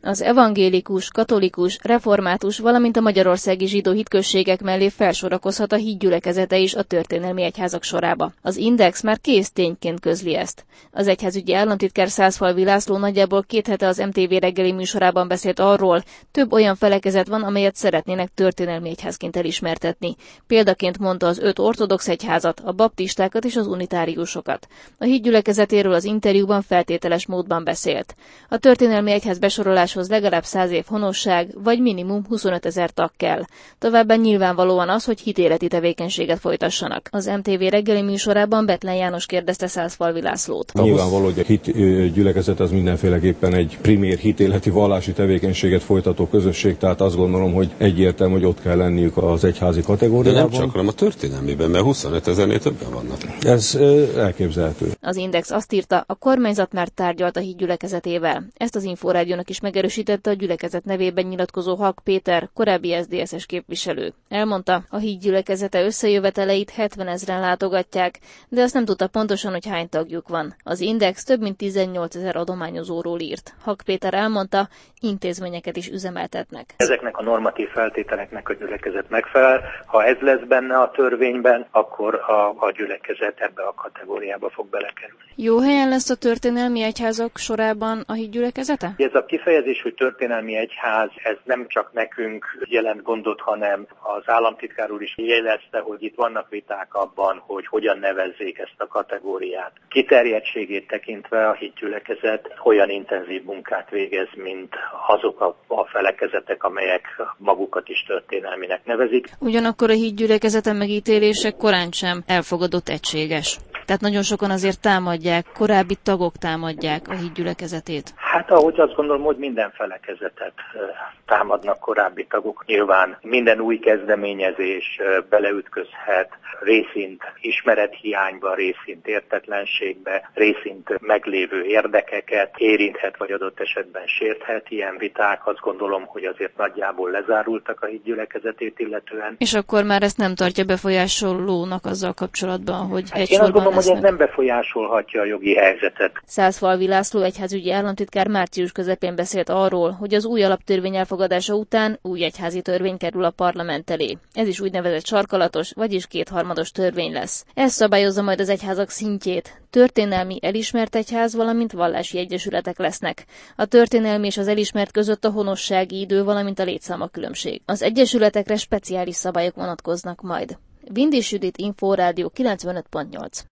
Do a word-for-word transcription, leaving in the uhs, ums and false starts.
Az evangélikus, katolikus, református, valamint a magyarországi zsidó hitközségek mellé felsorakozhat a hídgyülekezete is a történelmi egyházak sorába. Az Index már kész tényként közli ezt. Az egyházügyi államtitkár Szászfalvi László nagyjából két hete az em té vé reggeli műsorában beszélt arról, több olyan felekezet van, amelyet szeretnének történelmi egyházként elismertetni. Példaként mondta az öt ortodox egyházat, a baptistákat és az unitáriusokat. A hídgyülekezetéről az interjúban feltételes módban beszélt. A történelmi egyház besoroláshoz legalább száz év honosság, vagy minimum huszonötezer tag kell. Továbbá nyilvánvalóan az, hogy hitéleti tevékenységet folytassanak. Az em té vé reggeli műsorában Bethlen János kérdezte Szászfalvi Lászlót. Nyilvánvaló, hogy a hitgyülekezet az mindenféleképpen egy primér hitéleti vallási tevékenységet folytató közösség, tehát azt gondolom, hogy egyértelmű, hogy ott kell lenniük az egyházi kategóriában. De nem csak, hanem a történelmiben, mert huszonötezernél többen vannak. Ez elképzelhető. Az Index azt írta, a kormányzat már tárgyalt a hídgyülekezetével. Ezt az Inforádiónak is megerősítette a gyülekezet nevében nyilatkozó Hak Péter, korábbi es zé dé es-es képviselő. Elmondta, a hídgyülekezete összejöveteleit hetvenezren látogatják, de azt nem tudta pontosan, hogy hány tagjuk van. Az Index több mint tizennyolcezer adományozóról írt. Hak Péter elmondta, intézményeket is üzemeltetnek. Ezeknek a normatív feltételeknek a gyülekezet megfelel. Ha ez lesz benne a törvényben, akkor a, a gyülekezet ebbe a kategóriába fog belekerülni. Jó helyen lesz a történelmi egyházak sorában a hídgyülekezete? Ez a kifejezés, hogy történelmi egyház, ez nem csak nekünk jelent gondot, hanem az államtitkár úr is jelezte, hogy itt vannak viták abban, hogy hogyan nevezzék ezt a kategóriát. Kiterjedtségét tekintve a hídgyülekezet olyan intenzív munkát végez, mint azok a, a felekezetek, amelyek magukat is történelminek nevezik. Ugyanakkor a hídgyülekezete megítélése korán sem elfogadott egységes. Tehát nagyon sokan azért támadják, korábbi tagok támadják a hídgyülekezetét. Hát ahogy azt gondolom, hogy minden felekezetet támadnak korábbi tagok. Nyilván minden új kezdeményezés beleütközhet részint ismerethiányba, részint értetlenségbe, részint meglévő érdekeket érinthet, vagy adott esetben sérthet. Ilyen viták azt gondolom, hogy azért nagyjából lezárultak a hídgyülekezetét illetően. És akkor már ezt nem tartja befolyásolónak azzal kapcsolatban, hogy hát egy én sorban azt gondolom, lesznek. hogy ez nem befolyásolhatja a jogi helyzetet. Szászfalvi László egyházügyi államtitkár március közepén beszélt arról, hogy az új alaptörvény elfogadása után új egyházi törvény kerül a parlament elé. Ez is úgynevezett sarkalatos, vagyis kétharmados törvény lesz. Ez szabályozza majd az egyházak szintjét. Történelmi elismert egyház, valamint vallási egyesületek lesznek. A történelmi és az elismert között a honossági idő, valamint a létszáma különbség. Az egyesületekre speciális szabályok vonatkoznak majd. Vindis Judit, Inforádió kilencvenöt pont nyolc.